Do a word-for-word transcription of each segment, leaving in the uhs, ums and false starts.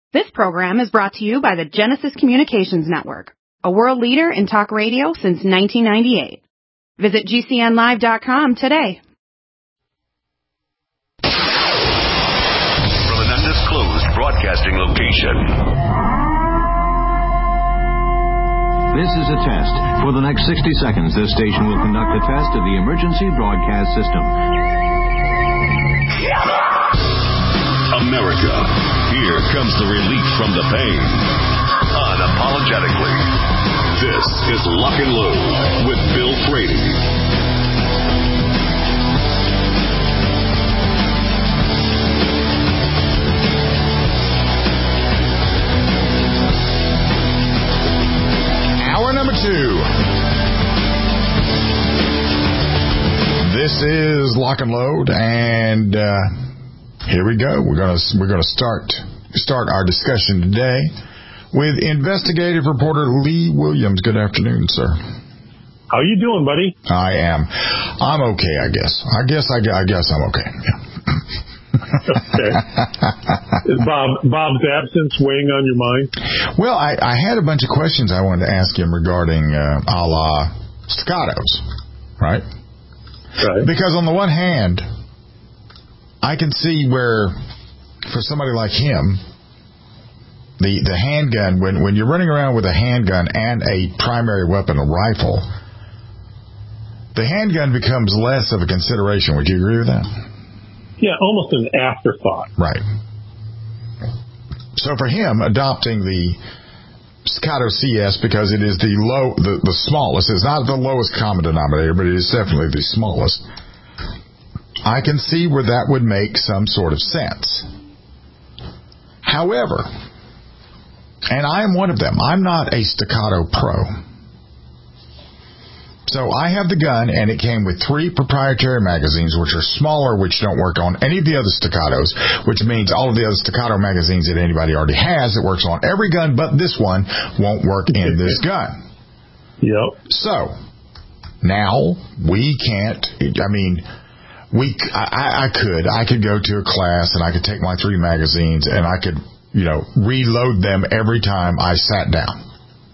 This program is brought to you by the Genesis Communications Network, a world leader in talk radio since nineteen ninety-eight. Visit G C N live dot com today. From an undisclosed broadcasting location. This is a test. For the next sixty seconds, this station will conduct a test of the emergency broadcast system. America, here comes the relief from the pain. Unapologetically. This is Lock and Load with Bill Frady. Hour number two. This is Lock and Load, and uh, here we go. We're gonna we're gonna start start our discussion today with investigative reporter Lee Williams. Good afternoon, sir. How you doing, buddy? I am. I'm okay, I guess. I guess I, I guess I'm okay. Yeah. Okay. Is Bob Bob's absence weighing on your mind? Well, I, I had a bunch of questions I wanted to ask him regarding uh, a la staccatos, right? Right. Because on the one hand, I can see where, for somebody like him, the, the handgun, when, when you're running around with a handgun and a primary weapon, a rifle, the handgun becomes less of a consideration. Would you agree with that? Yeah, almost an afterthought. Right. So for him, adopting the Staccato C S, because it is the low, the, the smallest, it's not the lowest common denominator, but it is definitely the smallest, I can see where that would make some sort of sense. However, and I am one of them, I'm not a staccato pro. So I have the gun, and it came with three proprietary magazines, which are smaller, which don't work on any of the other staccatos, which means all of the other staccato magazines that anybody already has, it works on every gun, but this one won't work in this gun. Yep. So, now, we can't, I mean, we, I, I could, I could go to a class, and I could take my three magazines, and I could, you know, reload them every time I sat down.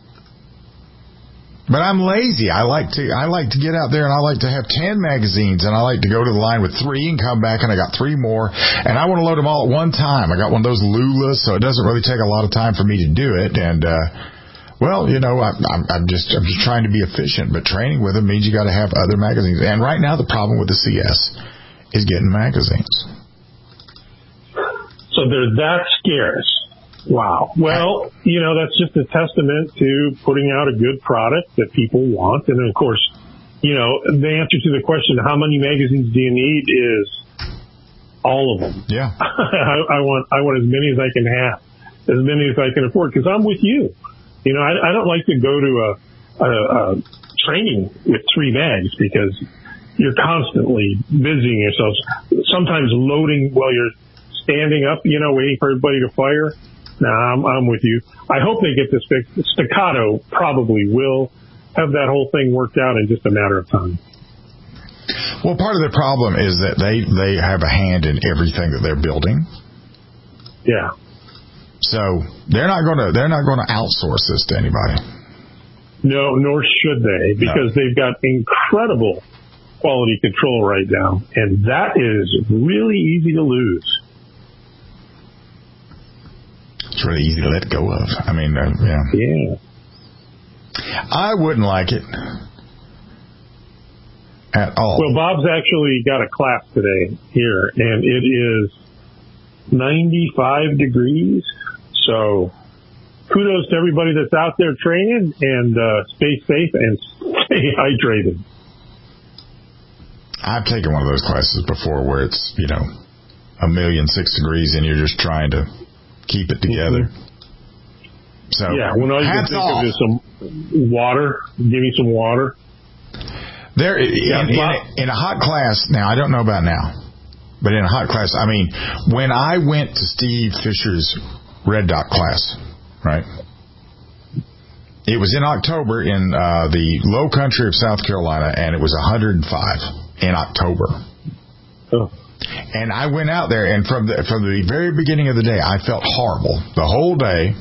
But I'm lazy. I like to I like to get out there, and I like to have ten magazines, and I like to go to the line with three and come back, and I got three more, and I want to load them all at one time. I got one of those Lulas, so it doesn't really take a lot of time for me to do it. And uh, well, you know, I, I'm, I'm just I'm just trying to be efficient. But training with them means you got to have other magazines. And right now, the problem with the C S is getting magazines. So they're that scarce. Wow. Well, you know, that's just a testament to putting out a good product that people want. And, of course, you know, the answer to the question, how many magazines do you need, is all of them. Yeah. I, I want I want as many as I can have, as many as I can afford, because I'm with you. You know, I, I don't like to go to a, a, a training with three mags, because you're constantly busying yourself, sometimes loading while you're standing up, you know, waiting for everybody to fire. No, I'm, I'm with you. I hope they get this fixed. Staccato probably will have that whole thing worked out in just a matter of time. Well, part of the problem is that they, they have a hand in everything that they're building. Yeah. So they're not going to they're not going to outsource this to anybody. No, nor should they, because no. They've got incredible quality control right now, and that is really easy to lose. It's really easy to let go of. I mean, uh, yeah. Yeah. I wouldn't like it at all. Well, Bob's actually got a class today here, and it is ninety-five degrees. So kudos to everybody that's out there training, and uh, stay safe and stay hydrated. I've taken one of those classes before where it's, you know, a million six degrees, and you're just trying to keep it together. Mm-hmm. So yeah, when all you can think off. of is some water, give me some water. There, in, in, a, in a hot class, now I don't know about now, but in a hot class, I mean, when I went to Steve Fisher's Red Dot class, right? It was in October in uh, the low country of South Carolina, and it was one hundred five in October. Oh. And I went out there, and from the from the very beginning of the day, I felt horrible the whole day.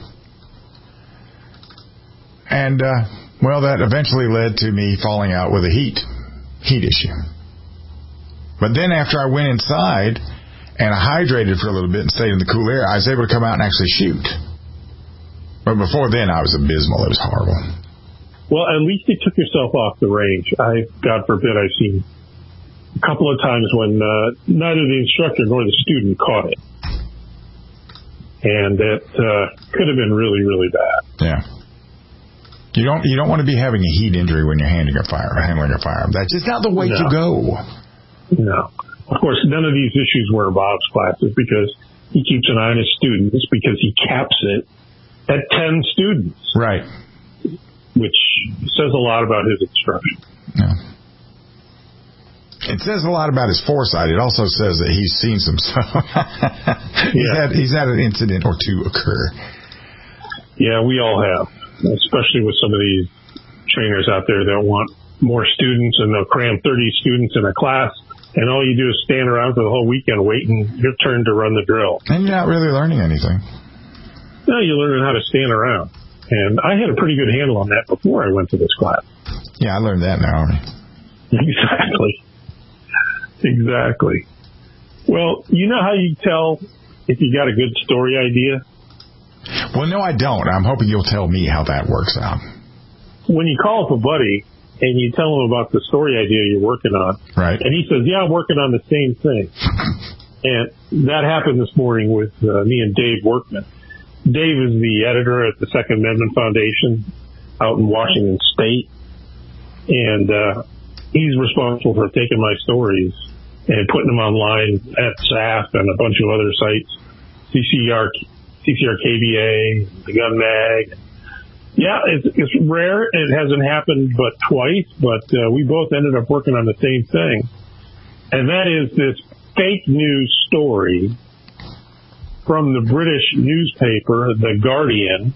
And, uh, well, that eventually led to me falling out with a heat, heat issue. But then after I went inside and I hydrated for a little bit and stayed in the cool air, I was able to come out and actually shoot. But before then, I was abysmal. It was horrible. Well, at least you took yourself off the range. I, God forbid, I've seen a couple of times when uh, neither the instructor nor the student caught it. And it uh, could have been really, really bad. Yeah. You don't you don't want to be having a heat injury when you're handling a fire, handling a firearm. That's just not the way no. to go. No. Of course, none of these issues were Bob's classes because he keeps an eye on his students because he caps it at ten students. Right. Which says a lot about his instruction. Yeah. It says a lot about his foresight. It also says that he's seen some stuff. he's, yeah. had, he's had an incident or two occur. Yeah, we all have, especially with some of these trainers out there that want more students, and they'll cram thirty students in a class, and all you do is stand around for the whole weekend waiting your turn to run the drill. And you're not really learning anything. No, you're learning how to stand around. And I had a pretty good handle on that before I went to this class. Yeah, I learned that now. Exactly. Exactly. Well, you know how you tell if you got a good story idea? Well, no, I don't. I'm hoping you'll tell me how that works out. When you call up a buddy and you tell him about the story idea you're working on, right? And he says, yeah, I'm working on the same thing. And that happened this morning with uh, me and Dave Workman. Dave is the editor at the Second Amendment Foundation out in Washington State. And uh, he's responsible for taking my stories and putting them online at S A F and a bunch of other sites, C C R, C C R K B A, the Gun Mag. Yeah, it's, it's rare. It hasn't happened but twice, but uh, we both ended up working on the same thing. And that is this fake news story from the British newspaper, The Guardian.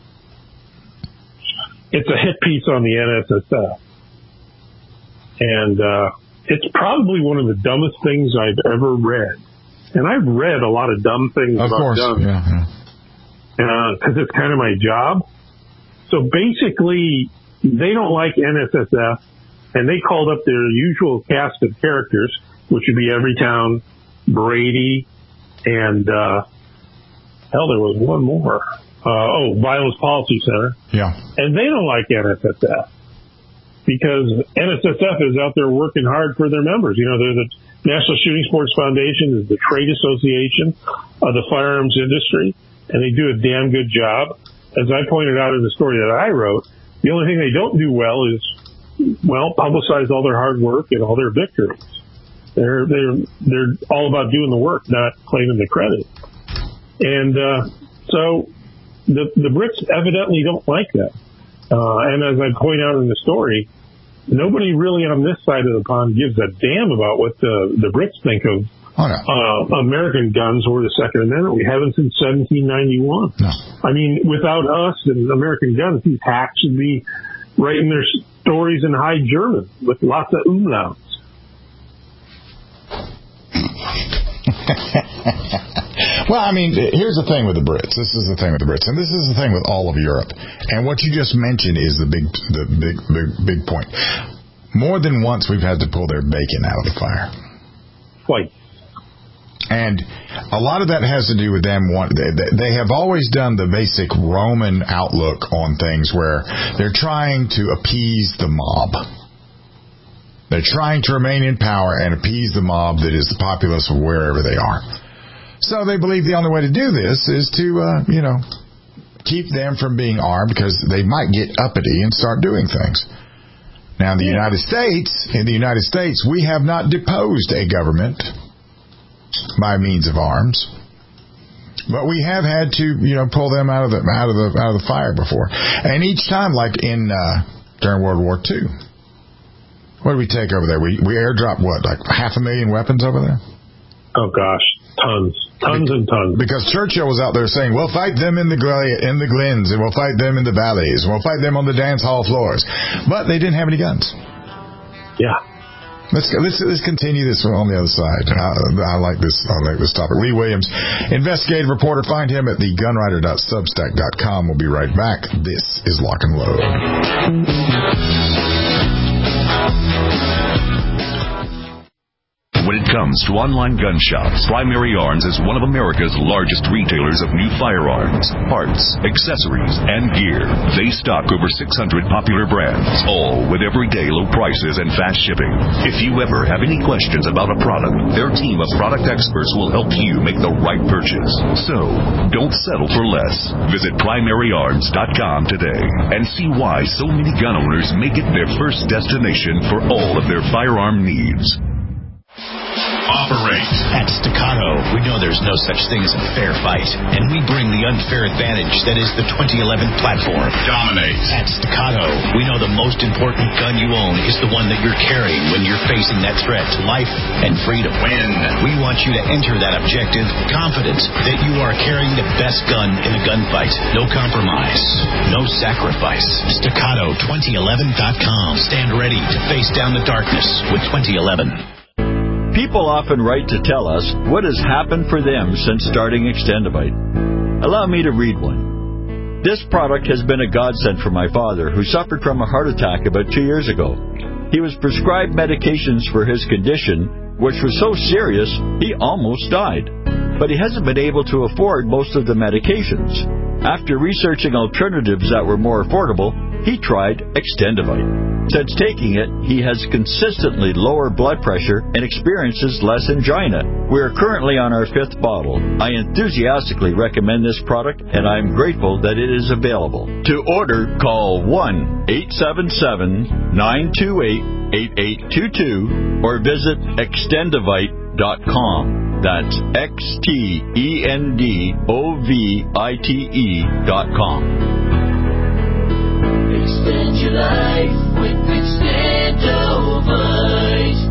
It's a hit piece on the N S S F. And uh, it's probably one of the dumbest things I've ever read. And I've read a lot of dumb things of about course. guns. Yeah, yeah. Because uh, it's kind of my job. So basically, they don't like N S S F, and they called up their usual cast of characters, which would be Everytown, Brady, and, uh, hell, there was one more. Uh, oh, Violence Policy Center. Yeah. And they don't like N S S F because N S S F is out there working hard for their members. You know, they're the National Shooting Sports Foundation, is the trade association of the firearms industry, and they do a damn good job. As I pointed out in the story that I wrote, the only thing they don't do well is, well, publicize all their hard work and all their victories. They're they're they're all about doing the work, not claiming the credit. And uh, so the the Brits evidently don't like that. Uh, and as I point out in the story, nobody really on this side of the pond gives a damn about what the the Brits think of oh, no. uh, American guns or the Second Amendment. We haven't since seventeen ninety-one. No. I mean, without us and American guns, these hacks would be writing their stories in High German with lots of umlauts. Well, I mean, here's the thing with the Brits. This is the thing with the Brits, and this is the thing with all of Europe. And what you just mentioned is the big, the big, big, big point. More than once, we've had to pull their bacon out of the fire. Twice. And a lot of that has to do with them. Want, they, they have always done the basic Roman outlook on things where they're trying to appease the mob. They're trying to remain in power and appease the mob that is the populace of wherever they are. So they believe the only way to do this is to, uh, you know, keep them from being armed because they might get uppity and start doing things. Now, in the yeah. United States, in the United States, we have not deposed a government by means of arms, but we have had to, you know, pull them out of the out of the out of the fire before. And each time, like in uh, during World War Two, what did we take over there? We we airdropped what, like half a million weapons over there? Oh gosh, tons. Tons and tons. Because Churchill was out there saying, we'll fight them in the in the glens, and we'll fight them in the valleys, and we'll fight them on the dance hall floors. But they didn't have any guns. Yeah. Let's go, let's let's continue this on the other side. I, I like this. I like this topic. Lee Williams, investigative reporter. Find him at the gunwriter dot substack dot com. We'll be right back. This is Lock and Load. When it comes to online gun shops, Primary Arms is one of America's largest retailers of new firearms, parts, accessories, and gear. They stock over six hundred popular brands, all with everyday low prices and fast shipping. If you ever have any questions about a product, their team of product experts will help you make the right purchase. So, don't settle for less. Visit primary arms dot com today and see why so many gun owners make it their first destination for all of their firearm needs. Operate. At Staccato, we know there's no such thing as a fair fight, and we bring the unfair advantage that is the twenty eleven platform. Dominate. At Staccato, we know the most important gun you own is the one that you're carrying when you're facing that threat to life and freedom. Win. We want you to enter that objective confident that you are carrying the best gun in a gunfight. No compromise. No sacrifice. Staccato twenty eleven dot com. Stand ready to face down the darkness with twenty eleven. People often write to tell us what has happened for them since starting Extendivite. Allow me to read one. This product has been a godsend for my father, who suffered from a heart attack about two years ago. He was prescribed medications for his condition, which was so serious he almost died. But he hasn't been able to afford most of the medications. After researching alternatives that were more affordable, he tried Extendivite. Since taking it, he has consistently lower blood pressure and experiences less angina. We are currently on our fifth bottle. I enthusiastically recommend this product, and I am grateful that it is available. To order, call one eight seven seven, nine two eight, eight eight two two or visit extendivite dot com. That's X T E N D O V I T E dot com. Extend your life with Extendivite.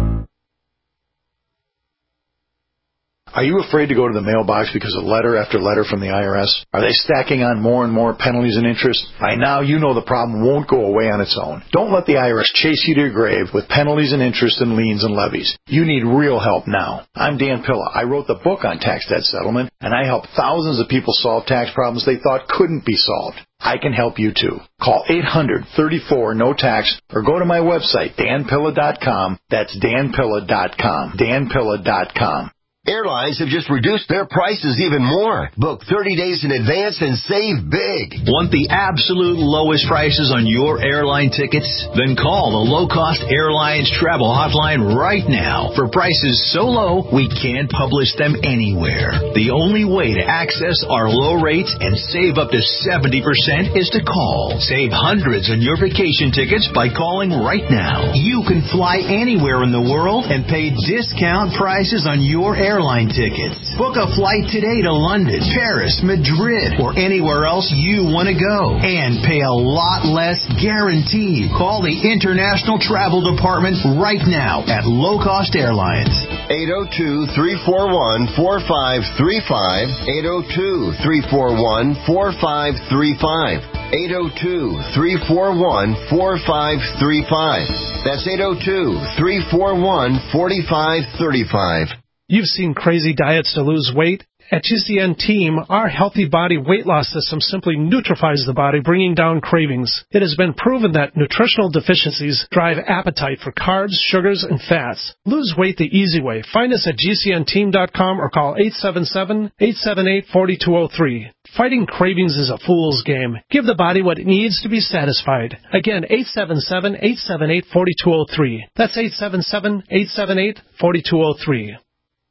Are you afraid to go to the mailbox because of letter after letter from the I R S? Are they stacking on more and more penalties and interest? By now, you know the problem won't go away on its own. Don't let the I R S chase you to your grave with penalties and interest and liens and levies. You need real help now. I'm Dan Pilla. I wrote the book on tax debt settlement, and I help thousands of people solve tax problems they thought couldn't be solved. I can help you too. Call eight hundred, thirty-four, no tax or go to my website, dan pilla dot com. That's dan pilla dot com. dan pilla dot com. Airlines have just reduced their prices even more. Book thirty days in advance and save big. Want the absolute lowest prices on your airline tickets? Then call the Low Cost Airlines Travel Hotline right now for prices so low we can't publish them anywhere. The only way to access our low rates and save up to seventy percent is to call. Save hundreds on your vacation tickets by calling right now. You can fly anywhere in the world and pay discount prices on your airline Airline tickets. Book a flight today to London, Paris, Madrid, or anywhere else you want to go, and pay a lot less guaranteed. Call the International Travel Department right now at Low Cost Airlines. eight oh two, three four one, four five three five, eight oh two, three four one, four five three five, eight oh two, three four one, four five three five. That's eight oh two, three four one, four five three five. You've seen crazy diets to lose weight. At G C N Team, our Healthy Body weight loss system simply neutralizes the body, bringing down cravings. It has been proven that nutritional deficiencies drive appetite for carbs, sugars, and fats. Lose weight the easy way. Find us at G C N team dot com or call eight seven seven, eight seven eight, four two zero three. Fighting cravings is a fool's game. Give the body what it needs to be satisfied. Again, eight seven seven, eight seven eight, four two zero three. That's eight seven seven, eight seven eight, four two zero three.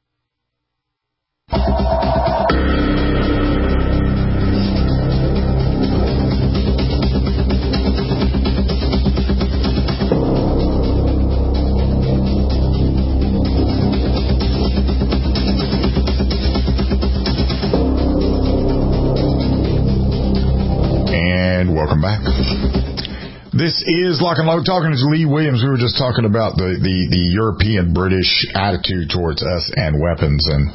And welcome back. This is Lock and Load, talking to Lee Williams. We were just talking about the, the, the European British attitude towards us and weapons. And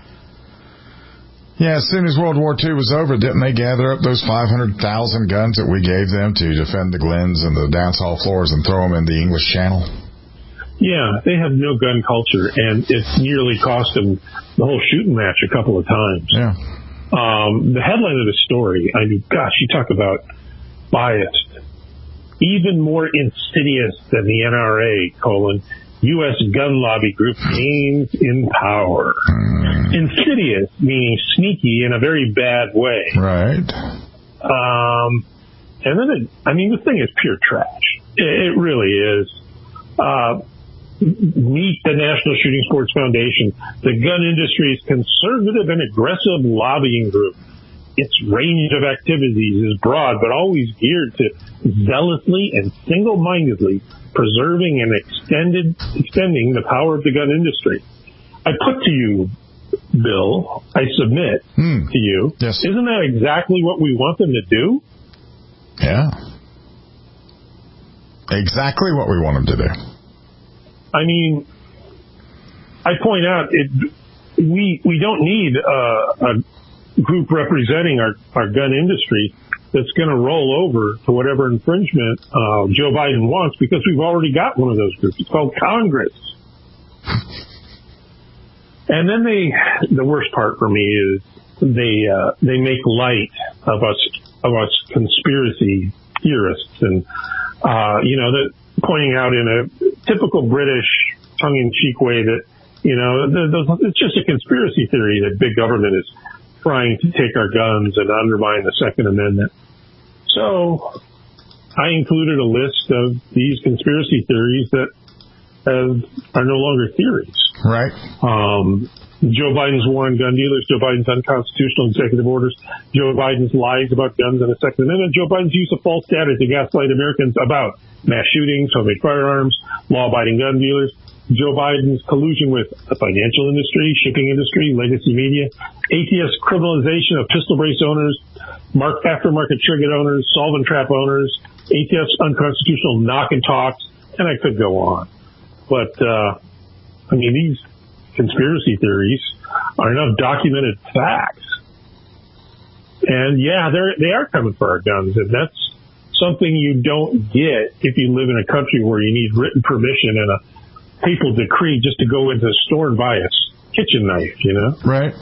yeah, as soon as World War Two was over, didn't they gather up those five hundred thousand guns that we gave them to defend the glens and the dance hall floors and throw them in the English Channel? Yeah, they have no gun culture, and it's nearly cost them the whole shooting match a couple of times. Yeah. Um, the headline of the story, I mean, gosh, you talk about biased. Even more insidious than the N R A, colon, U S gun lobby group gains in power. Mm. Insidious, meaning sneaky in a very bad way. Right. Um, and then, it, I mean, the thing is pure trash. It, it really is. Uh, meet the National Shooting Sports Foundation, the gun industry's conservative and aggressive lobbying group. Its range of activities is broad, but always geared to zealously and single-mindedly preserving and extended, extending the power of the gun industry. I put to you, Bill, I submit hmm. to you, yes. Isn't that exactly what we want them to do? Yeah. Exactly what we want them to do. I mean, I point out it. We we don't need uh, a group representing our, our gun industry that's going to roll over to whatever infringement uh, Joe Biden wants, because we've already got one of those groups. It's called Congress. And then they, the worst part for me is they uh, they make light of us of us conspiracy theorists, and uh, you know that. Pointing out in a typical British tongue-in-cheek way that, you know, it's just a conspiracy theory that big government is trying to take our guns and undermine the Second Amendment. So I included a list of these conspiracy theories that have, are no longer theories. Right. Um, Joe Biden's war on gun dealers, Joe Biden's unconstitutional executive orders, Joe Biden's lies about guns and the Second Amendment, Joe Biden's use of false data to gaslight Americans about mass shootings, homemade firearms, law-abiding gun dealers, Joe Biden's collusion with the financial industry, shipping industry, legacy media, A T F's criminalization of pistol brace owners, mark aftermarket trigger owners, solvent trap owners, A T F's unconstitutional knock and talks, and I could go on. But, uh, I mean, these conspiracy theories are enough documented facts. And yeah, they're, they are coming for our guns, and that's something you don't get if you live in a country where you need written permission and a papal decree just to go into a store and buy a kitchen knife, you know? Right.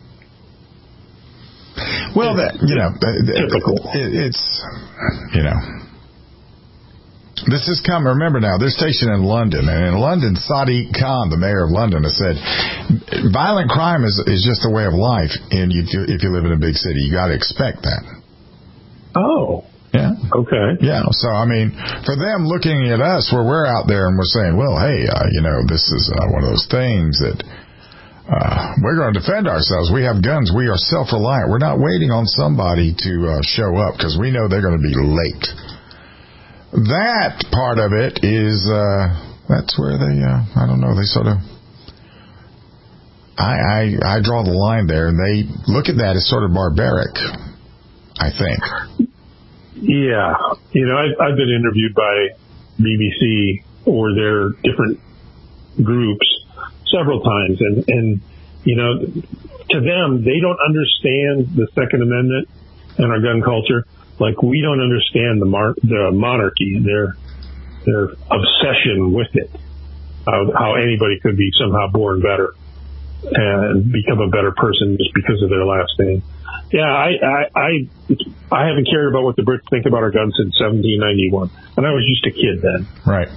Well, that, you know, typical. It, it's, you know, this has come, remember now, they're stationed in London, and in London, Sadiq Khan, the mayor of London, has said, violent crime is is just a way of life, and if you, if you live in a big city, you got to expect that. Oh. Yeah. Okay. Yeah. So, I mean, for them looking at us where we're out there and we're saying, well, hey, uh, you know, this is uh, one of those things that uh, we're going to defend ourselves. We have guns. We are self-reliant. We're not waiting on somebody to uh, show up because we know they're going to be late. That part of it is, uh, that's where they, uh, I don't know, they sort of, I, I, I draw the line there, and they look at that as sort of barbaric, I think. Yeah. You know, I've, I've been interviewed by B B C or their different groups several times. And, and, you know, to them, they don't understand the Second Amendment and our gun culture like we don't understand the, mar- the monarchy, their, their obsession with it, how, how anybody could be somehow born better and become a better person just because of their last name. Yeah, I, I, I, I haven't cared about what the Brits think about our guns since seventeen ninety-one, and I was just a kid then. Right.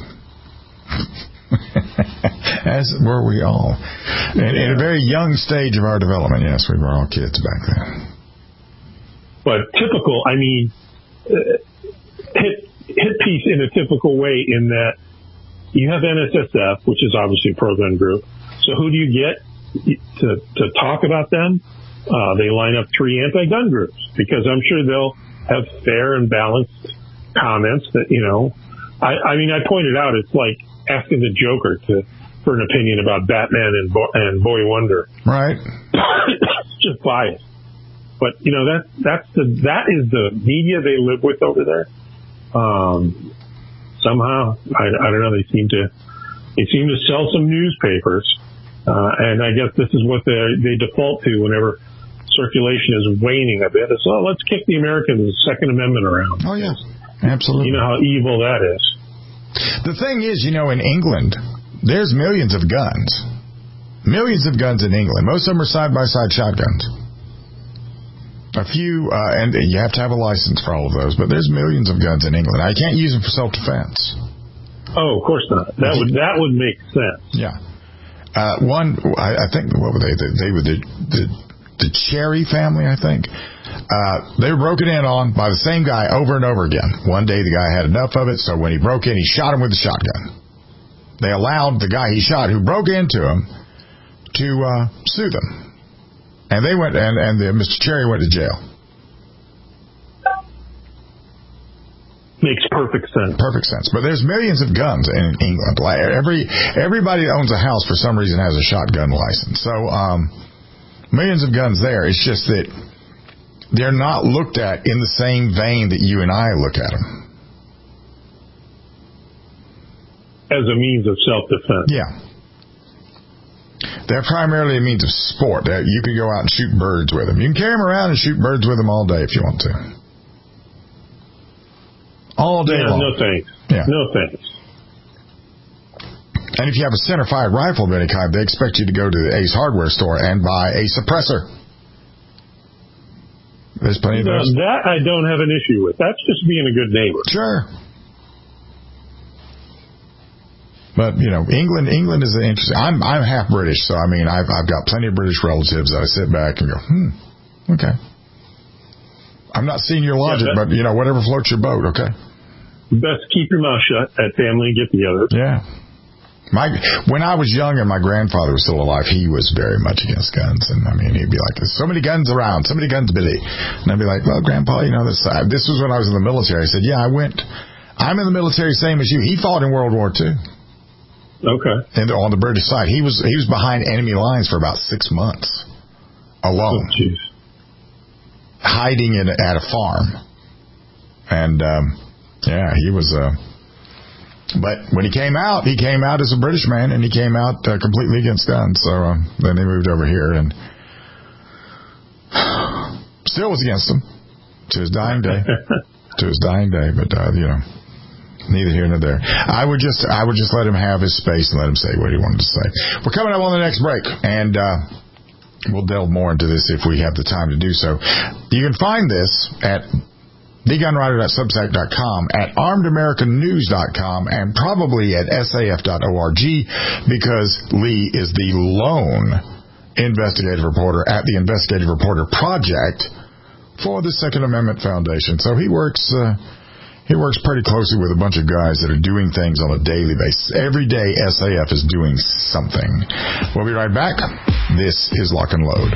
As were we all. In, in a very young stage of our development, yes, we were all kids back then. But typical, I mean, uh, hit, hit piece in a typical way in that you have N S S F, which is obviously a pro-gun group. So who do you get to, to talk about them? Uh, they line up three anti-gun groups because I'm sure they'll have fair and balanced comments that, you know, I, I mean, I pointed out it's like asking the Joker to for an opinion about Batman and, Bo- and Boy Wonder. Right. Just biased. But, you know, that, that's the, that is the media they live with over there. Um, somehow, I, I don't know, they seem to, they seem to sell some newspapers. Uh, and I guess this is what they, they default to whenever circulation is waning a bit. It's, oh, let's kick the American Second Amendment around. Oh, yeah. Absolutely. You know how evil that is. The thing is, you know, in England, There's millions of guns. Millions of guns in England. Most of them are side-by-side shotguns. A few, uh, and you have to have a license for all of those, but there's millions of guns in England. I can't use them for self-defense. Oh, of course not. That would that would make sense. Yeah. Uh, one, I, I think, what were they? They, they were the, the the Cherry family, I think. Uh, they were broken in on by the same guy over and over again. One day the guy had enough of it, so when he broke in, he shot him with a shotgun. They allowed the guy he shot, who broke into him, to uh, sue them. And they went, and, and the, Mister Cherry went to jail. Makes perfect sense. Perfect sense. But there's millions of guns in England. Like every everybody that owns a house for some reason has a shotgun license. So um, millions of guns there. It's just that they're not looked at in the same vein that you and I look at them. As a means of self-defense. Yeah. They're primarily a means of sport. You can go out and shoot birds with them. You can carry them around and shoot birds with them all day if you want to. All day yeah, long. No thanks. Yeah. No thanks. And if you have a center-fired rifle of any kind, they expect you to go to the Ace Hardware store and buy a suppressor. There's plenty of no, those. That I don't have an issue with. That's just being a good neighbor. Sure. But, you know, England England is an interesting... I'm I'm half British, so, I mean, I've, I've got plenty of British relatives that I sit back and go, hmm, okay. I'm not seeing your logic, yeah, but, you know, whatever floats your boat, okay? Best keep your mouth shut at family get-together. Yeah. My When I was young and my grandfather was still alive, he was very much against guns. And, I mean, he'd be like, there's so many guns around, so many guns, Billy. And I'd be like, well, Grandpa, you know, this uh, this was when I was in the military. I said, yeah, I went... I'm in the military, same as you. He fought in World War Two. Okay. And on the British side, he was he was behind enemy lines for about six months alone, oh, hiding in at a farm. And um, yeah, he was. Uh, but when he came out, he came out as a British man, and he came out uh, completely against guns. So uh, then he moved over here, and still was against them to his dying day. to his dying day, but uh, you know. Neither here nor there. I would just I would just let him have his space and let him say what he wanted to say. We're coming up on the next break, and uh, we'll delve more into this if we have the time to do so. You can find this at the gun writer dot substack dot com, at armed american news dot com, and probably at S A F dot org, because Lee is the lone investigative reporter at the Investigative Reporter Project for the Second Amendment Foundation. So he works... Uh, He works pretty closely with a bunch of guys that are doing things on a daily basis. Every day, S A F is doing something. We'll be right back. This is Lock and Load.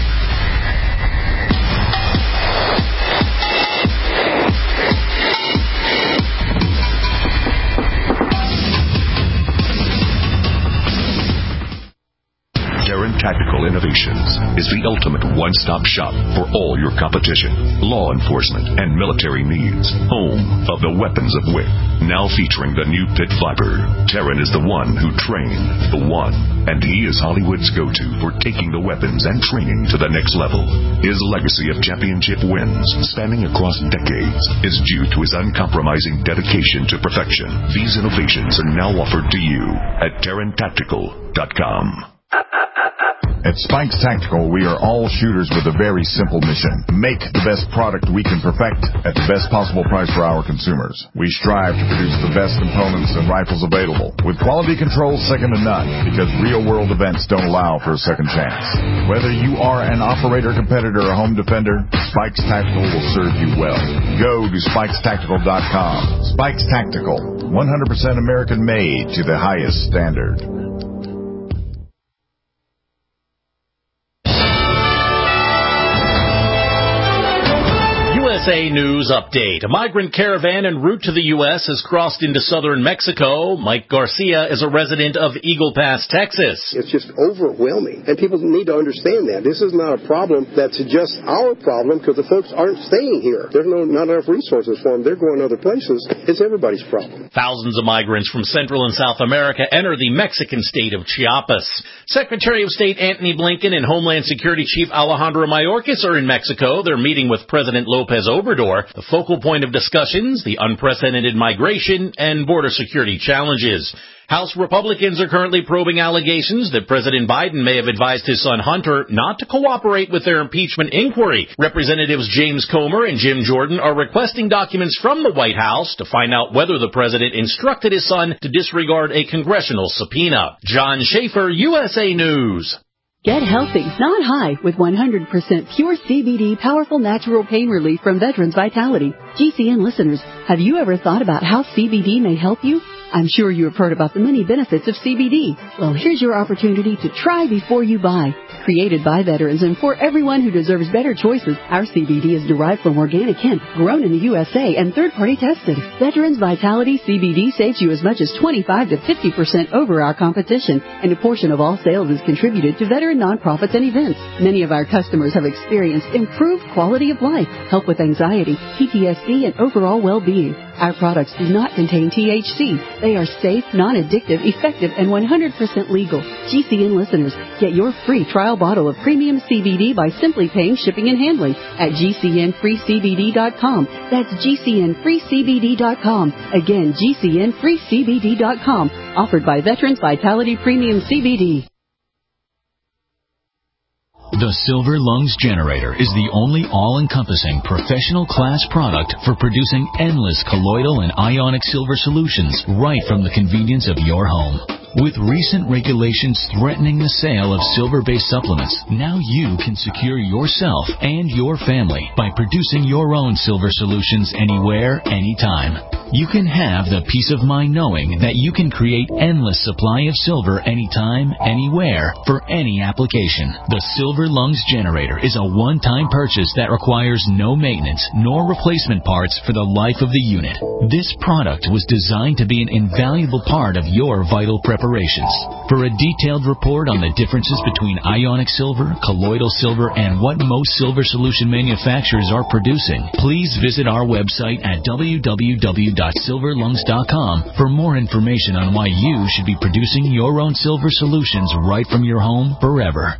Terran Tactical Innovations is the ultimate one-stop shop for all your competition, law enforcement, and military needs. Home of the weapons of Wick. Now featuring the new Pit Viper, Terran is the one who trained the one, and he is Hollywood's go-to for taking the weapons and training to the next level. His legacy of championship wins, spanning across decades, is due to his uncompromising dedication to perfection. These innovations are now offered to you at Terran Tactical dot com. At Spikes Tactical, we are all shooters with a very simple mission. Make the best product we can perfect at the best possible price for our consumers. We strive to produce the best components and rifles available, with quality control second to none, because real-world events don't allow for a second chance. Whether you are an operator, competitor, or home defender, Spikes Tactical will serve you well. Go to Spikes Tactical dot com. Spikes Tactical, one hundred percent American-made to the highest standard. U S A News Update. A migrant caravan en route to the U S has crossed into southern Mexico. Mike Garcia is a resident of Eagle Pass, Texas. It's just overwhelming, and people need to understand that. This is not a problem that's just our problem because the folks aren't staying here. There's no, not enough resources for them. They're going other places. It's everybody's problem. Thousands of migrants from Central and South America enter the Mexican state of Chiapas. Secretary of State Antony Blinken and Homeland Security Chief Alejandro Mayorkas are in Mexico. They're meeting with President Lopez Obrador, the focal point of discussions, the unprecedented migration and border security challenges. House Republicans are currently probing allegations that President Biden may have advised his son Hunter not to cooperate with their impeachment inquiry. Representatives James Comer and Jim Jordan are requesting documents from the White House to find out whether the president instructed his son to disregard a congressional subpoena. John Schaefer, U S A News. Get healthy, not high, with one hundred percent pure C B D powerful natural pain relief from Veterans Vitality. G C N listeners, have you ever thought about how C B D may help you? I'm sure you have heard about the many benefits of C B D. Well, here's your opportunity to try before you buy. Created by veterans and for everyone who deserves better choices, our C B D is derived from organic hemp, grown in the U S A and third-party tested. Veterans Vitality C B D saves you as much as twenty-five to fifty percent over our competition, and a portion of all sales is contributed to veteran nonprofits and events. Many of our customers have experienced improved quality of life, help with anxiety, P T S D, and overall well-being. Our products do not contain T H C. They are safe, non-addictive, effective, and one hundred percent legal. G C N listeners, get your free trial bottle of premium C B D by simply paying shipping and handling at G C N free C B D dot com. That's G C N free C B D dot com. Again, G C N free C B D dot com. Offered by Veterans Vitality Premium C B D. The Silver Lungs Generator is the only all-encompassing professional class product for producing endless colloidal and ionic silver solutions right from the convenience of your home. With recent regulations threatening the sale of silver-based supplements, now you can secure yourself and your family by producing your own silver solutions anywhere, anytime. You can have the peace of mind knowing that you can create endless supply of silver anytime, anywhere, for any application. The Silver Lungs Generator is a one-time purchase that requires no maintenance nor replacement parts for the life of the unit. This product was designed to be an invaluable part of your vital preparations. For a detailed report on the differences between ionic silver, colloidal silver, and what most silver solution manufacturers are producing, please visit our website at w w w dot silver lungs dot com for more information on why you should be producing your own silver solutions right from your home forever.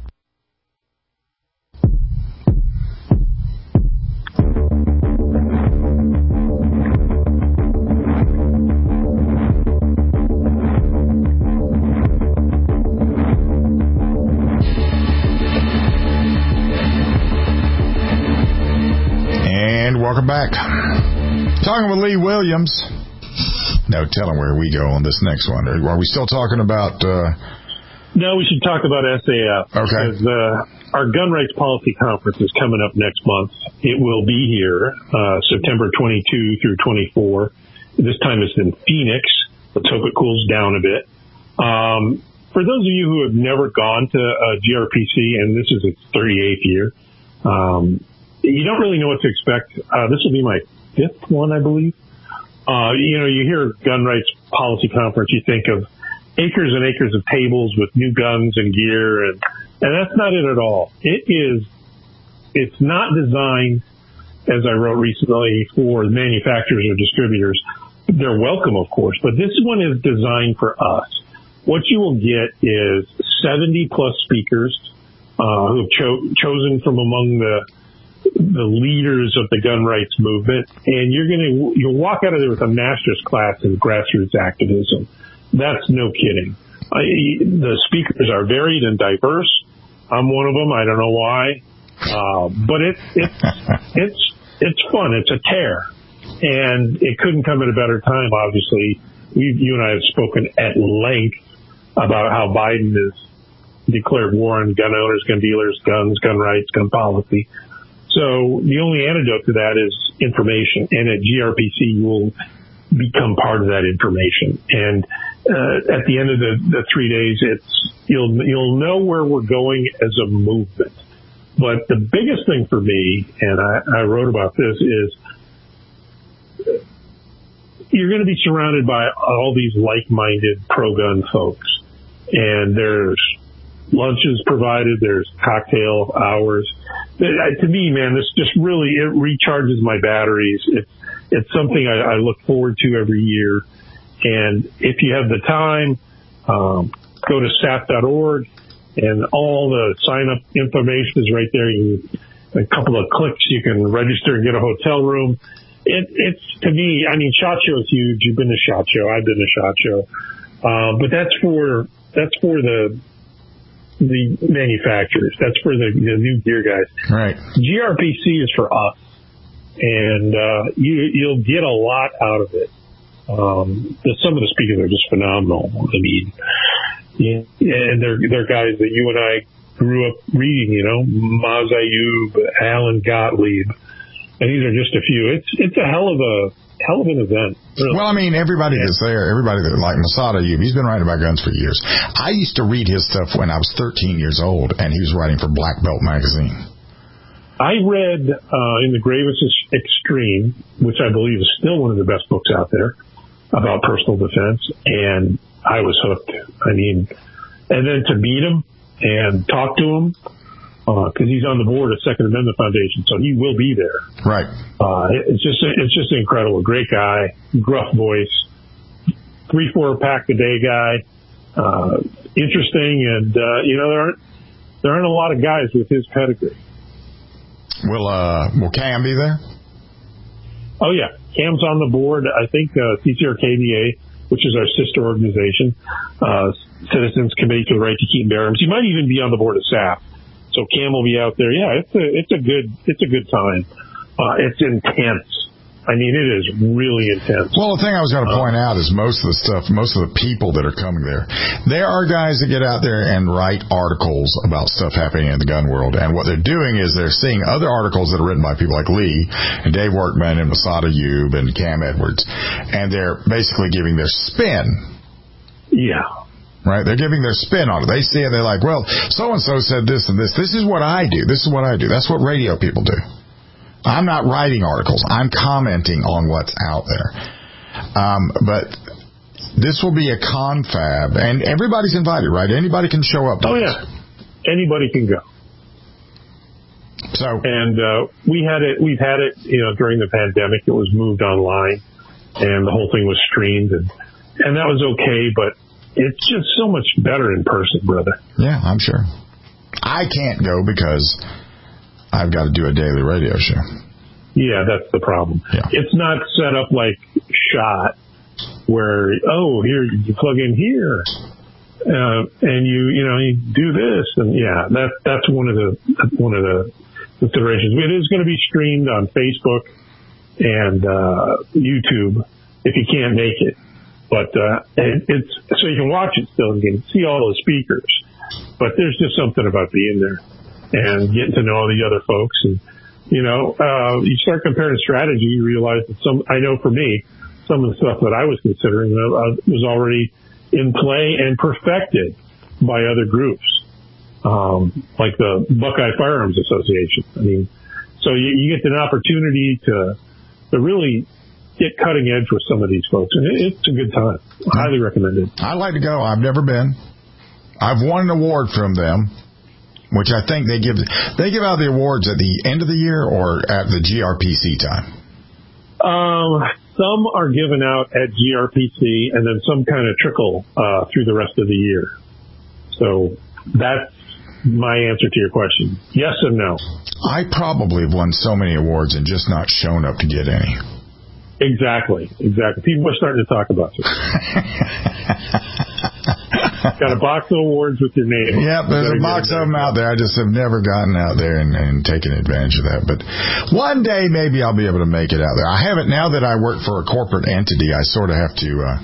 And welcome back. Talking with Lee Williams. No telling where we go on this next one. Are we still talking about... Uh... No, we should talk about S A F. Okay. Because uh, our Gun Rights Policy Conference is coming up next month. It will be here uh, September twenty-second through twenty-fourth. This time it's in Phoenix. Let's hope it cools down a bit. Um, for those of you who have never gone to uh, G R P C, and this is its thirty-eighth year, um, you don't really know what to expect. Uh, this will be my fifth one, I believe. Uh, you know, you hear Gun Rights Policy Conference, you think of acres and acres of tables with new guns and gear, and, and that's not it at all. It is, it's not designed, as I wrote recently, for manufacturers or distributors. They're welcome, of course, but this one is designed for us. What you will get is seventy plus speakers, uh, who have cho- chosen from among the the leaders of the gun rights movement, and you're going to, you'll walk out of there with a master's class in grassroots activism. That's no kidding. I, the speakers are varied and diverse. I'm one of them. I don't know why. Uh, but it, it's, it's, it's fun. It's a tear. And it couldn't come at a better time, obviously. We, you and I have spoken at length about how Biden has declared war on gun owners, gun dealers, guns, gun rights, gun policy. So the only antidote to that is information. And at G R P C, you will become part of that information. And uh, at the end of the, the three days, it's you'll you'll know where we're going as a movement. But the biggest thing for me, and I, I wrote about this, is you're going to be surrounded by all these like-minded pro-gun folks. And there's lunches provided, there's cocktail hours. To me, man, this just really, it recharges my batteries. It's, it's something I, I look forward to every year. And if you have the time, um, go to S A F dot org, and all the sign-up information is right there. You can a couple of clicks, you can register and get a hotel room. It, it's, to me, I mean, SHOT Show is huge. You've been to SHOT Show. I've been to SHOT Show. Uh, but that's for, that's for the, the manufacturers. That's for the, the new gear guys. Right. G R P C is for us. And, uh, you, you'll get a lot out of it. Um, the, some of the speakers are just phenomenal. I mean, yeah, and they're, they're guys that you and I grew up reading, you know, Maz Ayub, Alan Gottlieb. And these are just a few. It's it's a hell of a hell of an event. Really. Well, I mean, everybody that's there, everybody that like Masada Ayub, he's been writing about guns for years. I used to read his stuff when I was thirteen years old, and he was writing for Black Belt magazine. I read uh, In the Gravest Extreme, which I believe is still one of the best books out there about personal defense, and I was hooked. I mean, and then to meet him and talk to him. Because uh, he's on the board of Second Amendment Foundation, so he will be there. Right. Uh, it's just it's just incredible. Great guy, gruff voice, three four pack a day guy, uh, interesting, and uh, you know there aren't there aren't a lot of guys with his pedigree. Will uh will Cam be there? Oh yeah, Cam's on the board. I think uh, C C R K B A, which is our sister organization, uh, Citizens Committee for the Right to Keep and Bear Arms. He might even be on the board of S A F. So Cam will be out there. Yeah, it's a it's a good it's a good time. Uh, it's intense. I mean, it is really intense. Well, the thing I was going to point out is most of the stuff, most of the people that are coming there, there are guys that get out there and write articles about stuff happening in the gun world. And what they're doing is they're seeing other articles that are written by people like Lee and Dave Workman and Masada Ayub and Cam Edwards, and they're basically giving their spin. Yeah. Right? They're giving their spin on it. They see it, they're like, well, so-and-so said this and this. This is what I do. This is what I do. That's what radio people do. I'm not writing articles. I'm commenting on what's out there. Um, but this will be a confab, and everybody's invited, right? Anybody can show up. Oh, yeah. Anybody can go. So, and uh, we had it. We've had it, you know, during the pandemic. It was moved online, and the whole thing was streamed, and, and that was okay, but it's just so much better in person, brother. Yeah, I'm sure. I can't go because I've got to do a daily radio show. Yeah, that's the problem. Yeah. It's not set up like SHOT, where, oh, here, you plug in here, uh, and you, you know, you do this. And yeah, that, that's one of the, one of the considerations. It is going to be streamed on Facebook and, uh, YouTube if you can't make it. But uh, it, it's so you can watch it still and you can see all the speakers. But there's just something about being there and getting to know all the other folks. And, you know, uh, you start comparing strategy, you realize that some, I know for me, some of the stuff that I was considering uh, was already in play and perfected by other groups, um, like the Buckeye Firearms Association. I mean, so you, you get an opportunity to to really get cutting edge with some of these folks, and it, it's a good time. Highly recommended. I'd like to go. I've never been. I've won an award from them, which I think they give they give out the awards at the end of the year or at the G R P C time. Um, some are given out at G R P C, and then some kind of trickle uh, through the rest of the year. So that's my answer to your question. Yes and no. I probably have won so many awards and just not shown up to get any. Exactly, exactly. People are starting to talk about this. Got a box of awards with your name. Yep, there's a box of them out there. I just have never gotten out there and, and taken advantage of that. But one day maybe I'll be able to make it out there. I haven't. Now that I work for a corporate entity, I sort of have to. Uh,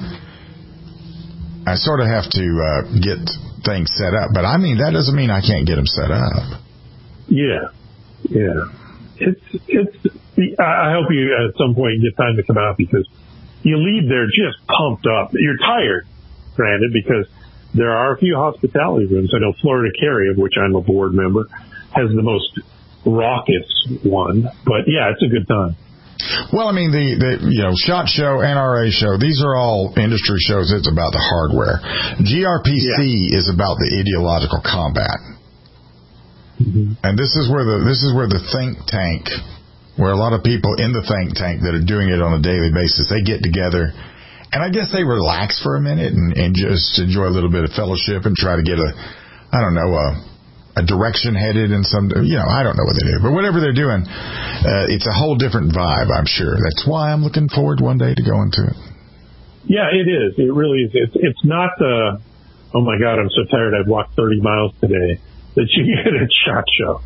I sort of have to uh, get things set up. But I mean, that doesn't mean I can't get them set up. Yeah, yeah. It's it's. I hope you at some point get time to come out because you leave there just pumped up. You're tired, granted, because there are a few hospitality rooms. I know Florida Carry, of which I'm a board member, has the most raucous one. But yeah, it's a good time. Well, I mean, the, the you know SHOT Show, N R A Show, these are all industry shows. It's about the hardware. G R P C yeah. is about the ideological combat. Mm-hmm. And this is where the this is where the think tank, where a lot of people in the think tank that are doing it on a daily basis, they get together, and I guess they relax for a minute and, and just enjoy a little bit of fellowship and try to get a, I don't know, a, a a direction headed in some, you know, I don't know what they do, but whatever they're doing, uh, it's a whole different vibe, I'm sure. That's why I'm looking forward one day to going to it. Yeah, it is. It really is. It's, it's not the, oh my God, I'm so tired, I've walked thirty miles today, that you get at SHOT Show.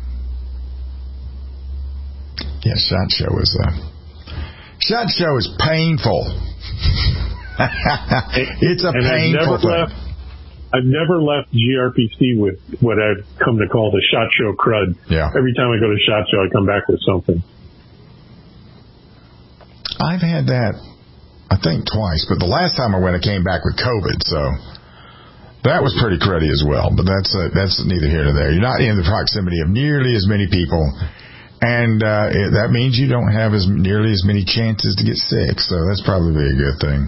Yeah, SHOT Show is, uh, SHOT Show is painful. It's a and painful I've never thing. Left, I've never left G R P C with what I've come to call the SHOT Show crud. Yeah. Every time I go to SHOT Show, I come back with something. I've had that, I think, twice, but the last time I went, I came back with COVID, so that was pretty cruddy as well. But that's uh, that's neither here nor there. You're not in the proximity of nearly as many people, and uh, it, that means you don't have as nearly as many chances to get sick. So that's probably a good thing.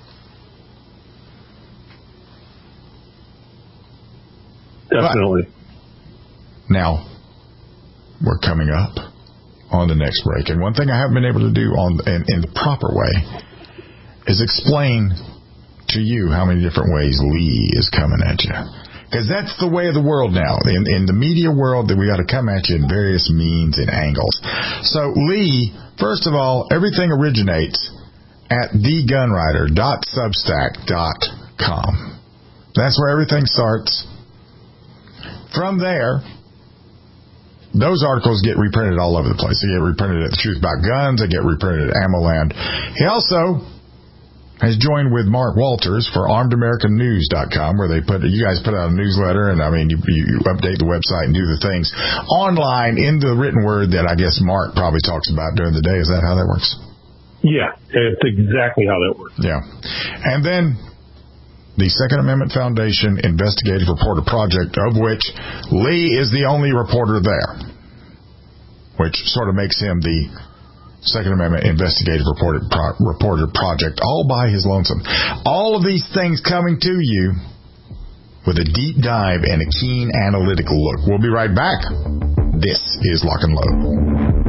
Definitely. But now we're coming up on the next break, and one thing I haven't been able to do on in, in the proper way is explain to you how many different ways Lee is coming at you. Because that's the way of the world now. In, in the media world, that we got to come at you in various means and angles. So, Lee, first of all, everything originates at the gunwriter dot substack dot com. That's where everything starts. From there, those articles get reprinted all over the place. They get reprinted at The Truth About Guns. They get reprinted at AmmoLand. He also has joined with Mark Walters for armed american news dot com, where they put, you guys put out a newsletter, and I mean, you, you update the website and do the things online in the written word that I guess Mark probably talks about during the day. Is that how that works? Yeah, it's exactly how that works. Yeah. And then the Second Amendment Foundation Investigative Reporter Project, of which Lee is the only reporter there, which sort of makes him the Second Amendment Investigative Reporter, Pro- Reporter Project, all by his lonesome. All of these things coming to you with a deep dive and a keen analytical look. We'll be right back. This is Lock and Load.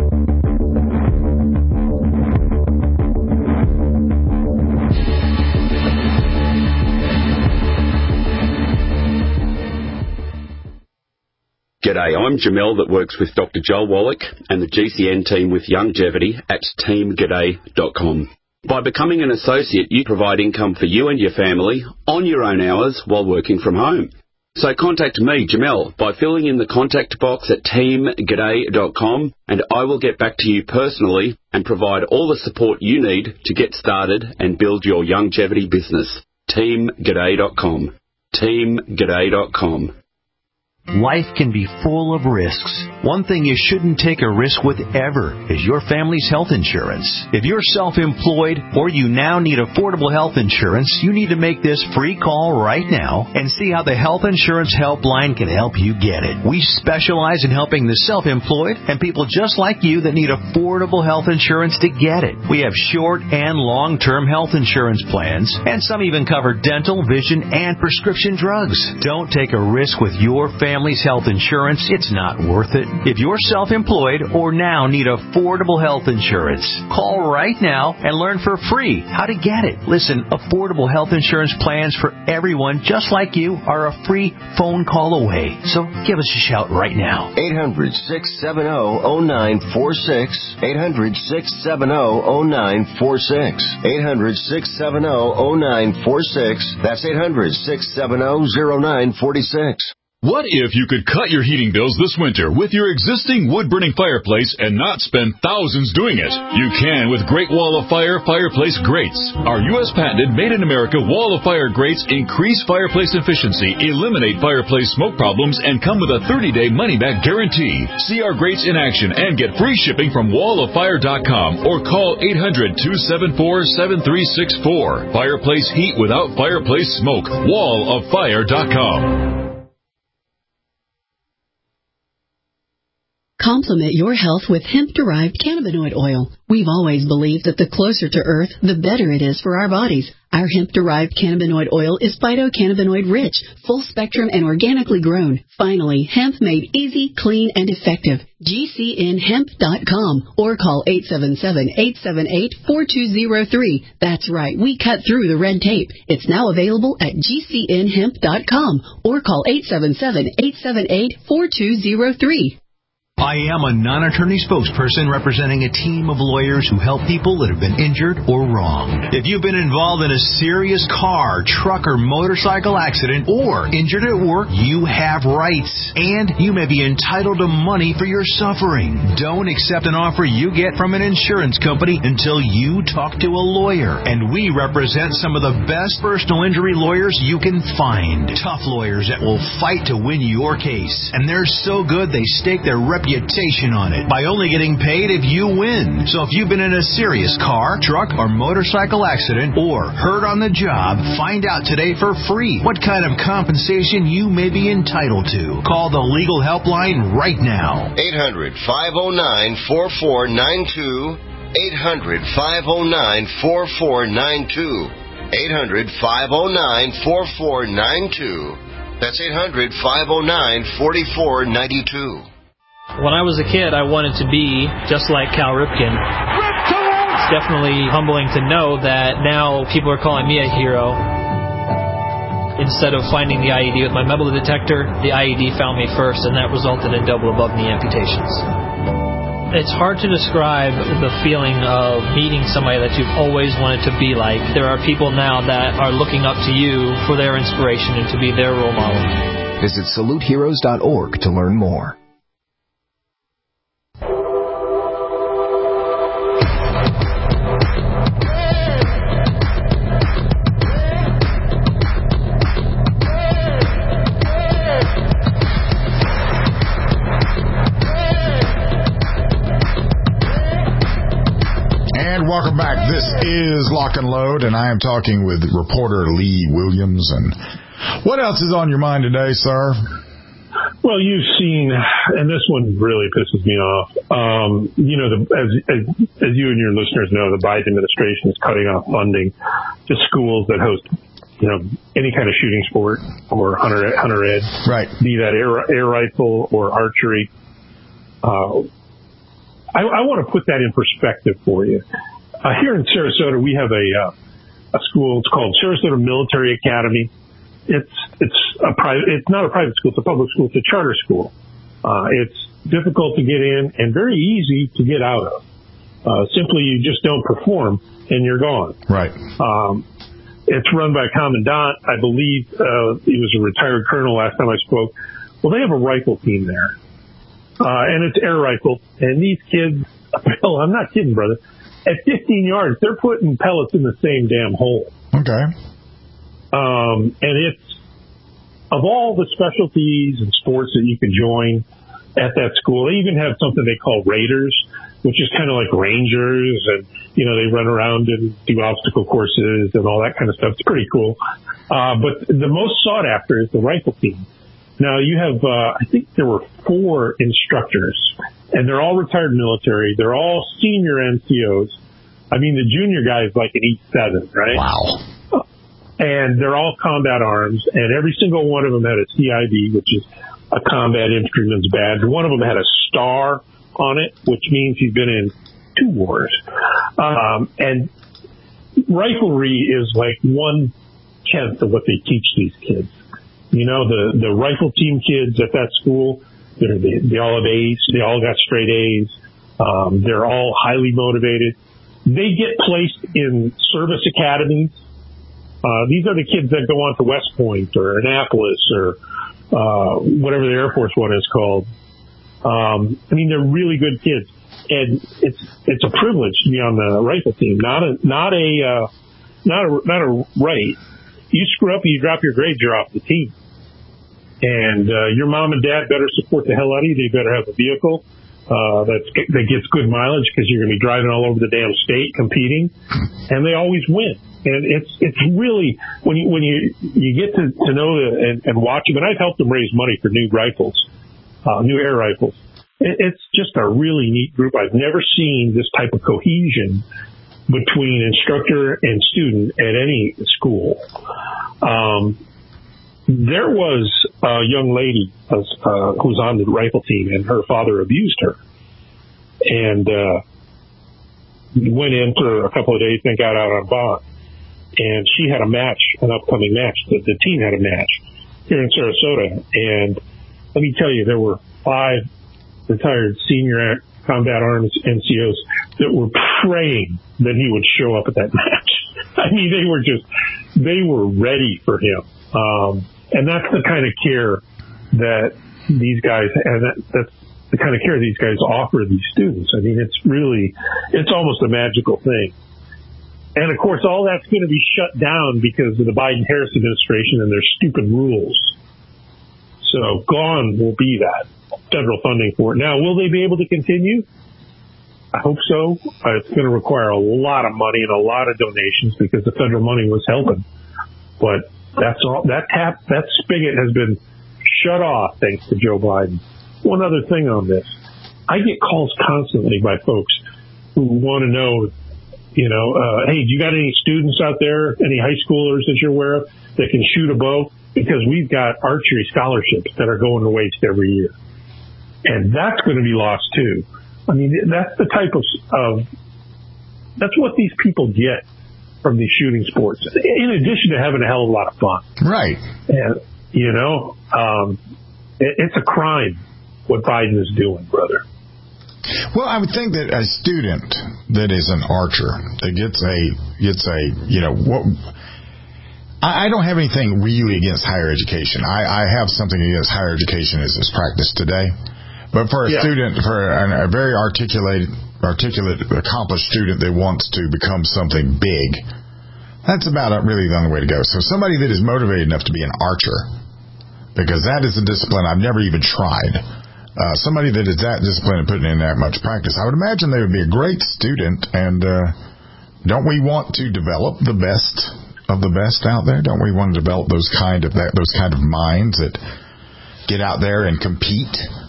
G'day, I'm Jamel that works with Doctor Joel Wallach and the G C N team with Longevity at team g'day dot com. By becoming an associate, you provide income for you and your family on your own hours while working from home. So contact me, Jamel, by filling in the contact box at team g'day dot com, and I will get back to you personally and provide all the support you need to get started and build your longevity business. team g'day dot com. team g'day dot com. Life can be full of risks. One thing you shouldn't take a risk with ever is your family's health insurance. If you're self-employed or you now need affordable health insurance, you need to make this free call right now and see how the Health Insurance Helpline can help you get it. We specialize in helping the self-employed and people just like you that need affordable health insurance to get it. We have short and long-term health insurance plans, and some even cover dental, vision, and prescription drugs. Don't take a risk with your family. Family's health insurance, it's not worth it. If you're self-employed or now need affordable health insurance, call right now and learn for free how to get it. Listen, affordable health insurance plans for everyone just like you are a free phone call away. So give us a shout right now. eight hundred, six seven zero, zero nine four six. eight hundred, six seven zero, zero nine four six. eight hundred, six seven zero, zero nine four six. That's eight hundred, six seven zero, zero nine four six. What if you could cut your heating bills this winter with your existing wood-burning fireplace and not spend thousands doing it? You can with Great Wall of Fire fireplace grates. Our U S patented made-in-America Wall of Fire grates increase fireplace efficiency, eliminate fireplace smoke problems, and come with a thirty-day money-back guarantee. See our grates in action and get free shipping from wall of fire dot com or call eight hundred, two seven four, seven three six four. Fireplace heat without fireplace smoke. wall of fire dot com. fire dot com. Complement your health with hemp-derived cannabinoid oil. We've always believed that the closer to Earth, the better it is for our bodies. Our hemp-derived cannabinoid oil is phytocannabinoid-rich, full-spectrum, and organically grown. Finally, hemp made easy, clean, and effective. G C N hemp dot com or call eight seven seven, eight seven eight, four two zero three. That's right, we cut through the red tape. It's now available at G C N hemp dot com or call eight seven seven, eight seven eight, four two zero three. I am a non-attorney spokesperson representing a team of lawyers who help people that have been injured or wronged. If you've been involved in a serious car, truck, or motorcycle accident or injured at work, you have rights, and you may be entitled to money for your suffering. Don't accept an offer you get from an insurance company until you talk to a lawyer, and we represent some of the best personal injury lawyers you can find. Tough lawyers that will fight to win your case, and they're so good they stake their reputation reputation on it by only getting paid if you win. So if you've been in a serious car, truck, or motorcycle accident or hurt on the job, find out today for free what kind of compensation you may be entitled to. Call the legal helpline right now. eight hundred, five oh nine, four four nine two. eight hundred, five oh nine, four four nine two. eight hundred, five oh nine, four four nine two. That's eight hundred, five oh nine, four four nine two. When I was a kid, I wanted to be just like Cal Ripken. It's definitely humbling to know that now people are calling me a hero. Instead of finding the I E D with my metal detector, the I E D found me first, and that resulted in double above-knee amputations. It's hard to describe the feeling of meeting somebody that you've always wanted to be like. There are people now that are looking up to you for their inspiration and to be their role model. Visit salute heroes dot org to learn more. Welcome back. This is Lock and Load, and I am talking with reporter Lee Williams. And what else is on your mind today, sir? Well, you've seen, and this one really pisses me off. Um, you know, the, as, as as you and your listeners know, the Biden administration is cutting off funding to schools that host, you know, any kind of shooting sport or hunter hunter ed, right? Be that air air rifle or archery. Uh, I, I want to put that in perspective for you. Uh, here in Sarasota, we have a uh, a school. It's called Sarasota Military Academy. It's it's a private. It's not a private school. It's a public school. It's a charter school. Uh, it's difficult to get in and very easy to get out of. Uh, simply, you just don't perform and you're gone. Right. Um, it's run by a commandant. I believe uh, he was a retired colonel last time I spoke. Well, they have a rifle team there, uh, and it's air rifle. And these kids, Bill, I'm not kidding, brother. At fifteen yards, they're putting pellets in the same damn hole. Okay. Um, and it's, of all the specialties and sports that you can join at that school, they even have something they call Raiders, which is kind of like Rangers, and, you know, they run around and do obstacle courses and all that kind of stuff. It's pretty cool. Uh, but the most sought after is the rifle team. Now, you have, uh, I think there were four instructors, and they're all retired military. They're all senior N C Os. I mean, the junior guy is like an E seven, right? Wow. And they're all combat arms, and every single one of them had a C I B, which is a combat infantryman's badge. One of them had a star on it, which means he's been in two wars. Um, and riflery is like one-tenth of what they teach these kids. You know, the, the rifle team kids at that school, they're, they, they all have A's. They all got straight A's. Um, they're all highly motivated. They get placed in service academies. Uh, these are the kids that go on to West Point or Annapolis or uh, whatever the Air Force one is called. Um, I mean, they're really good kids, and it's it's a privilege to be on the rifle team. Not a not a uh, not a not a right. You screw up and you drop your grades, you're off the team. And uh, your mom and dad better support the hell out of you. They better have a vehicle uh, that's that gets good mileage because you're going to be driving all over the damn state competing, and they always win. And it's it's really when you when you you get to, to know the, and, and watch them. And I've helped them raise money for new rifles, uh, new air rifles. it's just a really neat group. I've never seen this type of cohesion between instructor and student at any school. Um, there was a young lady uh, who was on the rifle team, and her father abused her. And uh, went in for a couple of days, then got out on bond. And she had a match, an upcoming match. The, the team had a match here in Sarasota. And let me tell you, there were five retired senior combat arms N C Os that were praying that he would show up at that match. I mean, they were just, they were ready for him. Um, and that's the kind of care that these guys, and that, that's the kind of care these guys offer these students. I mean, it's really, it's almost a magical thing. And of course, all that's going to be shut down because of the Biden-Harris administration and their stupid rules. So gone will be that federal funding for it. Now, will they be able to continue? I hope so. Uh, it's going to require a lot of money and a lot of donations because the federal money was helping. But that's all. That tap, that spigot has been shut off thanks to Joe Biden. One other thing on this, I get calls constantly by folks who want to know, you know, uh, hey, do you got any students out there, any high schoolers that you're aware of that can shoot a bow? Because we've got archery scholarships that are going to waste every year. And that's going to be lost too. I mean, that's the type of, of, that's what these people get from these shooting sports, in addition to having a hell of a lot of fun. Right. And, you know, um, it, it's a crime what Biden is doing, brother. Well, I would think that a student that is an archer that gets a, gets a, you know, what, I, I don't have anything really against higher education. I, I have something against higher education as it's practiced today. But for a yeah. student, for a, a very articulate, articulate, accomplished student that wants to become something big, that's about really the only way to go. So somebody that is motivated enough to be an archer, because that is a discipline I've never even tried. Uh, somebody that is that disciplined and putting in that much practice, I would imagine they would be a great student. And uh, don't we want to develop the best of the best out there? Don't we want to develop those kind of that, those kind of minds that get out there and compete?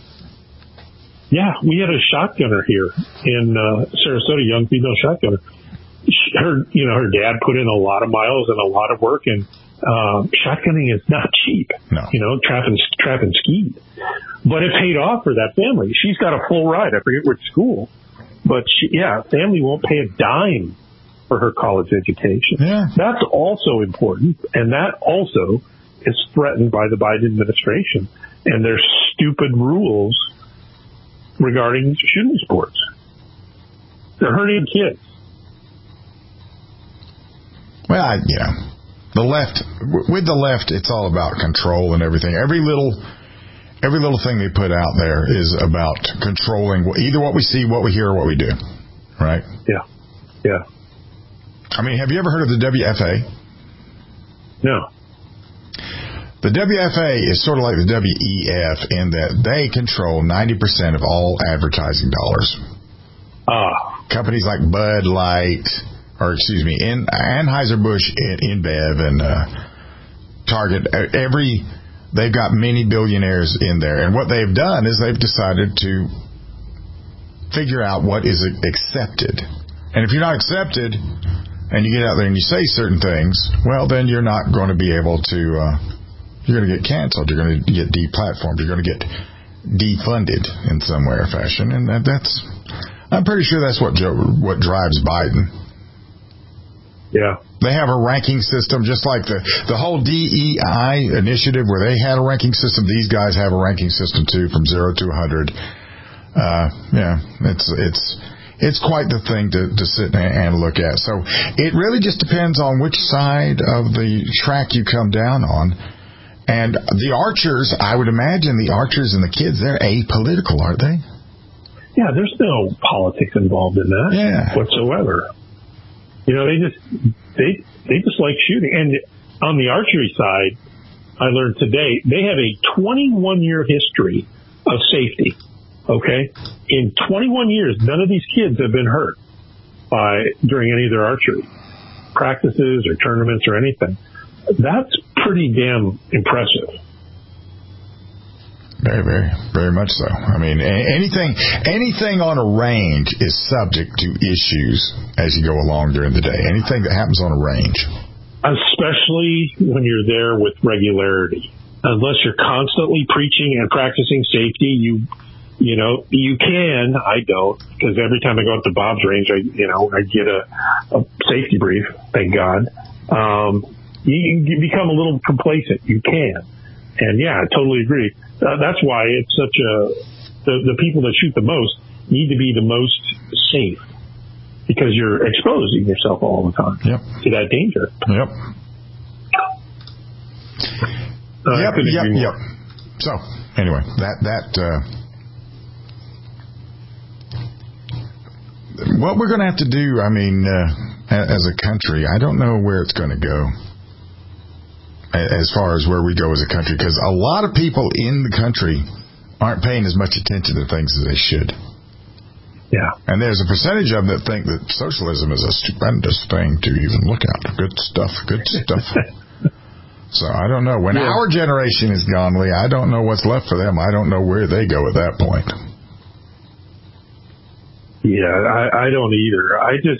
Yeah, we had a shotgunner here in uh, Sarasota, young female shotgunner. Her, you know, her dad put in a lot of miles and a lot of work, and uh, shotgunning is not cheap. No. You know, trap and, trap and ski. But it paid off for that family. She's got a full ride. I forget which school. But, she, yeah, family won't pay a dime for her college education. Yeah. That's also important, and that also is threatened by the Biden administration and their stupid rules regarding shooting sports. They're hurting kids. Well, I, you know, the left, with the left, it's all about control and everything. Every little, every little thing they put out there is about controlling either what we see, what we hear, or what we do. Right? Yeah. Yeah. I mean, have you ever heard of the W F A? No. The W F A is sort of like the W E F in that they control ninety percent of all advertising dollars. Ah. Companies like Bud Light, or excuse me, in, Anheuser-Busch, InBev, and uh, Target, every, they've got many billionaires in there. And what they've done is they've decided to figure out what is accepted. And if you're not accepted, and you get out there and you say certain things, well, then you're not going to be able to... Uh, You're going to get canceled. You're going to get deplatformed. You're going to get defunded in some way or fashion, and that's. I'm pretty sure that's what Joe, what drives Biden. Yeah, they have a ranking system, just like the the whole D E I initiative, where they had a ranking system. These guys have a ranking system too, from zero to a hundred. Uh, yeah, it's it's it's quite the thing to to sit and look at. So it really just depends on which side of the track you come down on. And the archers, I would imagine the archers and the kids, they're apolitical, aren't they? Yeah, there's no politics involved in that yeah. whatsoever. You know, they just they they just like shooting. And on the archery side, I learned today, they have a twenty-one year history of safety, okay? In twenty-one years, none of these kids have been hurt by during any of their archery practices or tournaments or anything. That's pretty damn impressive. Very, very, very much so. I mean, anything, anything on a range is subject to issues as you go along during the day. Anything that happens on a range. Especially when you're there with regularity. Unless you're constantly preaching and practicing safety, you, you know, you can. I don't, because every time I go up to Bob's range, I, you know, I get a, a safety brief. Thank God. Um, you, you become a little complacent. You can, and yeah, I totally agree. Uh, that's why it's such a the the people that shoot the most need to be the most safe. Because you're exposing yourself all the time yep. to that danger. Yep. Uh, yep, yep, yep. So, anyway, that, that, uh, what we're going to have to do, I mean, uh, as a country, I don't know where it's going to go as far as where we go as a country, because a lot of people in the country aren't paying as much attention to things as they should. Yeah. And there's a percentage of them that think that socialism is a stupendous thing to even look at. Good stuff, good stuff. So I don't know. When yeah. our generation is gone, Lee, I don't know what's left for them. I don't know where they go at that point. Yeah, I, I don't either. I just,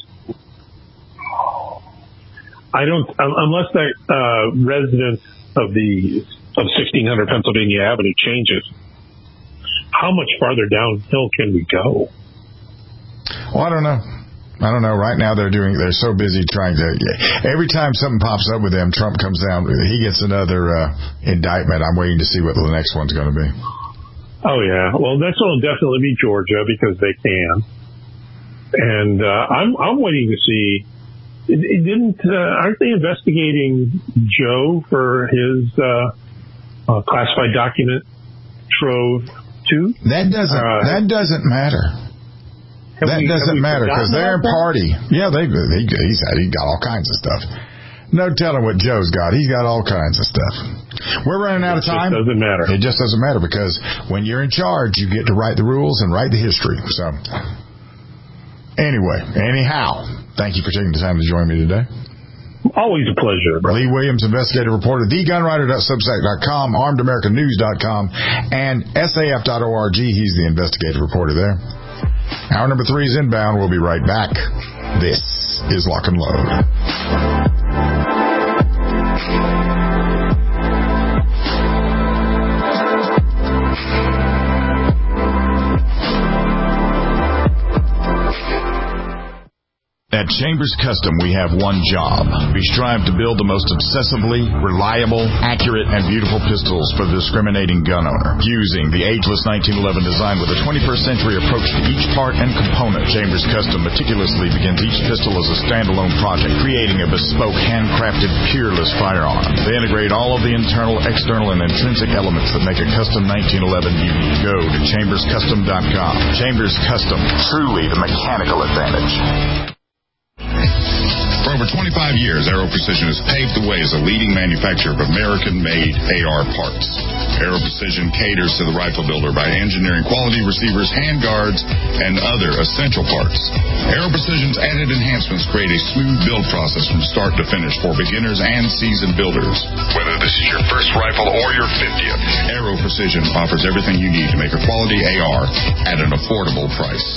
I don't, unless that uh, residence of the of sixteen hundred Pennsylvania Avenue changes, how much farther downhill can we go? Well, I don't know. I don't know. Right now, they're doing. They're so busy trying to. Every time something pops up with them, Trump comes down. He gets another uh, indictment. I'm waiting to see what the next one's going to be. Oh yeah. Well, next one will definitely be Georgia because they can. And uh, I'm I'm waiting to see. It, it didn't uh, aren't they investigating Joe for his uh, uh, classified document trove too? That doesn't. Uh, that doesn't matter. Have that we, doesn't matter because they're in party. Yeah, they he, he's had he got all kinds of stuff. No telling what Joe's got. He's got all kinds of stuff. We're running out of time. It doesn't matter. It just doesn't matter because when you're in charge, you get to write the rules and write the history. So anyway, anyhow, thank you for taking the time to join me today. Always a pleasure, bro. Lee Williams, investigative reporter, the gun writer dot substack dot com, armed american news dot com, and S A F dot org. He's the investigative reporter there. Hour number three is inbound. We'll be right back. This is Lock and Load. At Chambers Custom, we have one job. We strive to build the most obsessively reliable, accurate, and beautiful pistols for the discriminating gun owner. Using the ageless nineteen eleven design with a twenty-first century approach to each part and component, Chambers Custom meticulously begins each pistol as a standalone project, creating a bespoke, handcrafted, peerless firearm. They integrate all of the internal, external, and intrinsic elements that make a custom nineteen eleven unique. Go to chambers custom dot com. Chambers Custom, truly the mechanical advantage. For over twenty-five years, Aero Precision has paved the way as a leading manufacturer of American-made A R parts. Aero Precision caters to the rifle builder by engineering quality receivers, handguards, and other essential parts. Aero Precision's added enhancements create a smooth build process from start to finish for beginners and seasoned builders. Whether this is your first rifle or your fiftieth, Aero Precision offers everything you need to make a quality A R at an affordable price.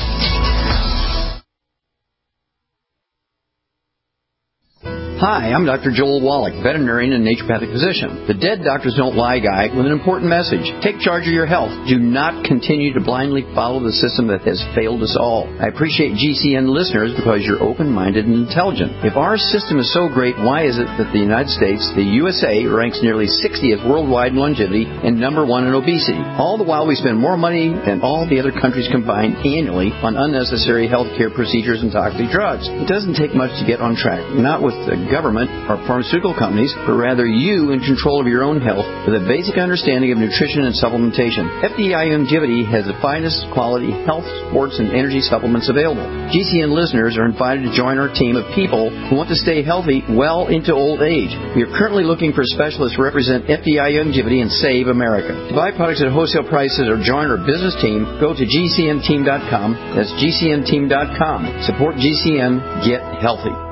Hi, I'm Doctor Joel Wallach, veterinarian and naturopathic physician. The Dead Doctors Don't Lie guy with an important message. Take charge of your health. Do not continue to blindly follow the system that has failed us all. I appreciate G C N listeners because you're open-minded and intelligent. If our system is so great, why is it that the United States, the U S A, ranks nearly sixtieth worldwide in longevity and number one in obesity? All the while we spend more money than all the other countries combined annually on unnecessary health care procedures and toxic drugs. It doesn't take much to get on track. Not with the government or pharmaceutical companies, but rather you in control of your own health with a basic understanding of nutrition and supplementation. F D I Longevity has the finest quality health, sports, and energy supplements available. G C N listeners are invited to join our team of people who want to stay healthy well into old age. We are currently looking for specialists to represent F D I Longevity and save America. To buy products at wholesale prices or join our business team, go to G C N team dot com. That's G C N team dot com. Support G C N. Get healthy.